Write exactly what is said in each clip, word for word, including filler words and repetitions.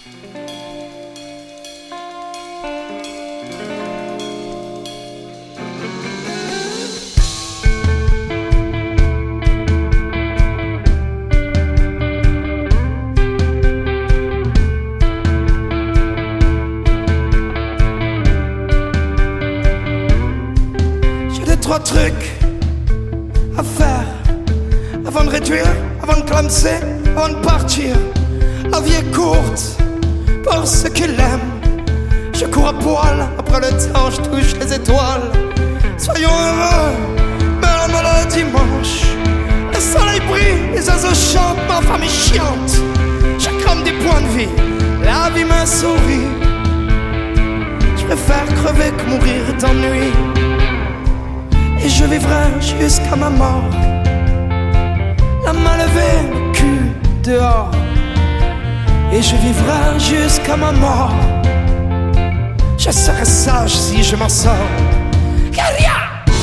Trois trucs à faire avant de réduire, avant de clamser, avant de partir. La vie est courte pour ceux qui l'aiment. Je cours à poil après le temps, je touche les étoiles. Soyons heureux, belle le dimanche. Le soleil brille, les oiseaux chantent, ma femme est chiante. J'ai comme des points de vie, la vie me sourit. Je préfère crever que mourir d'ennui. Et je vivrai jusqu'à ma mort, la main levée, le cul dehors. Et je vivrai jusqu'à ma mort. Je serai sage si je m'en sors. Guerilla!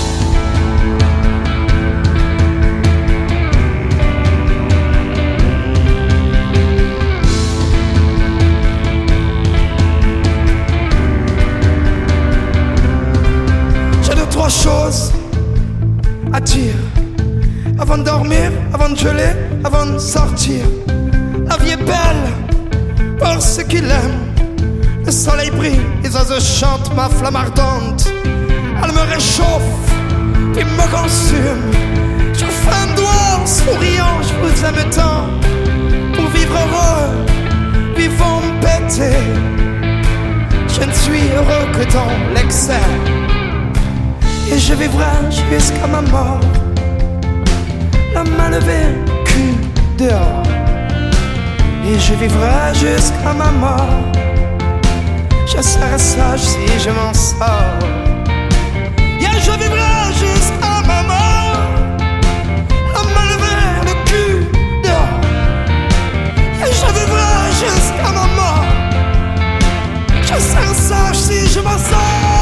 J'ai deux, trois choses à dire avant de dormir, avant de geler, avant de sortir. La vie est belle pour ceux qui l'aiment. Le soleil brille, les oiseaux chantent, ma flamme ardente. Elle me réchauffe, puis me consume. Je vous fais un doigt en souriant, je vous aime tant. Pour vivre heureux, vivons péter. Je ne suis heureux que dans l'excès. Et je vivrai jusqu'à ma mort, la main levée, cul dehors. Et je vivrai jusqu'à ma mort. Je serai sage si je m'en sors. Et je vivrai jusqu'à ma mort, la main levée, le cul dehors. Et je vivrai jusqu'à ma mort. Je serai sage si je m'en sors.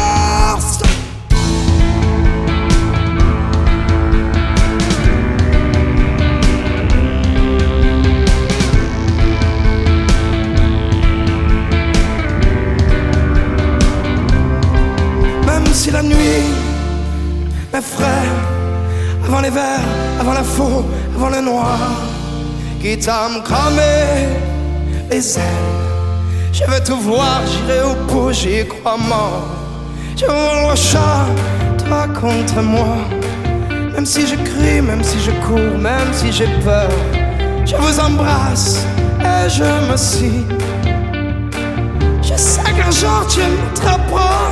Si la nuit m'effraie, avant les vers, avant la faux, avant le noir, quitte à me cramer les ailes, je veux tout voir, j'irai au bout, j'y crois mort. Je veux le chat, toi contre moi. Même si je crie, même si je cours, même si j'ai peur, je vous embrasse et je me scie. Je sais qu'un jour tu m'attraperas.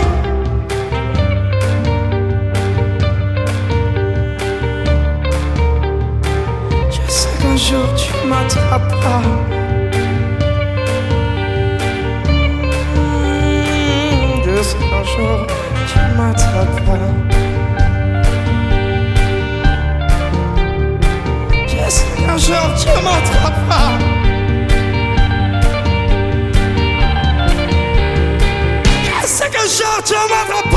Un jour tu m'attraperas. Mmh, juste un jour tu m'attraperas. Je sais qu'un jour tu m'attraperas. Je sais qu'un jour tu m'attraperas.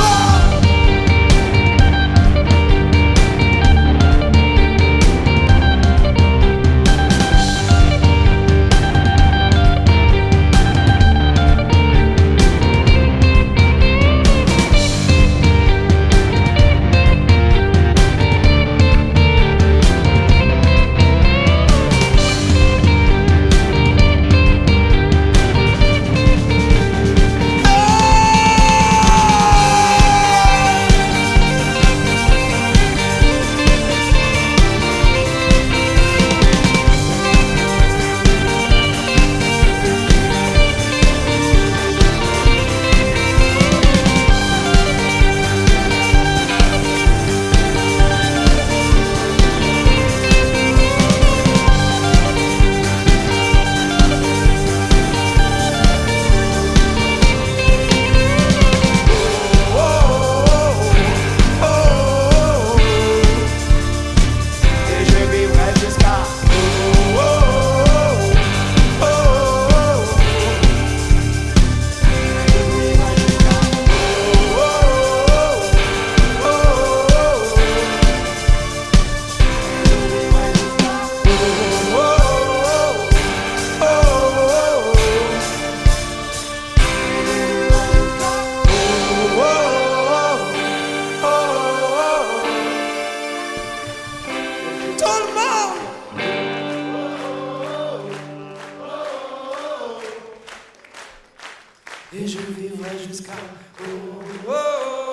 tout le monde. Et je vivrai jusqu'à oh, oh, oh.